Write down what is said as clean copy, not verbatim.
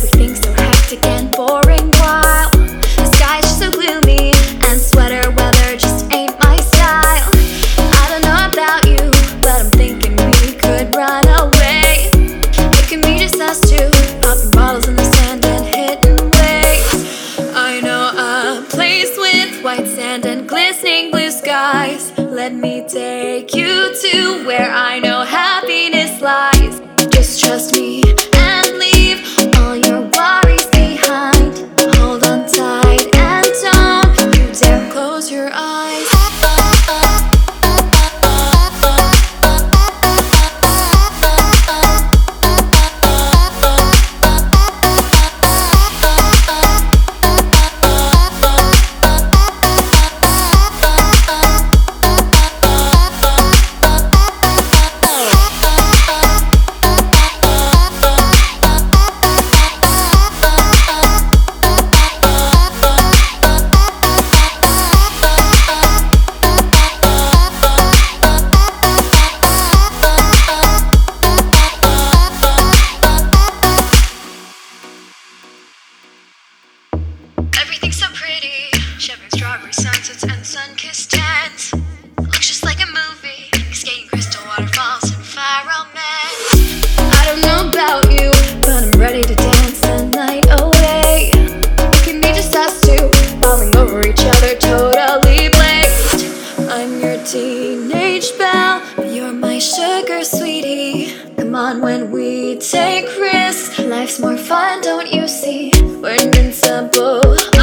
everything's so hectic and boring while the sky's just so gloomy and sweater weather just ain't my style. I don't know about you, but I'm thinking we could run away. It can be just us two, popping bottles in the sand and hitting waves. I know a place with white sand and glistening blue skies. Let me take you to where I know happiness lies. Just trust me and leave all your worries behind. Hold on tight and don't you dare close your eyes. Everything's so pretty, shivering strawberry sunsets and sun-kissed tents. Looks just like a movie, skating crystal waterfalls and fire romance. I don't know about you, but I'm ready to dance the night away. It can be just us two, falling over each other, totally blazed. I'm your teenage belle, you're my sugar sweetie. Come on, when we take risks, life's more fun, don't you see? We're invincible.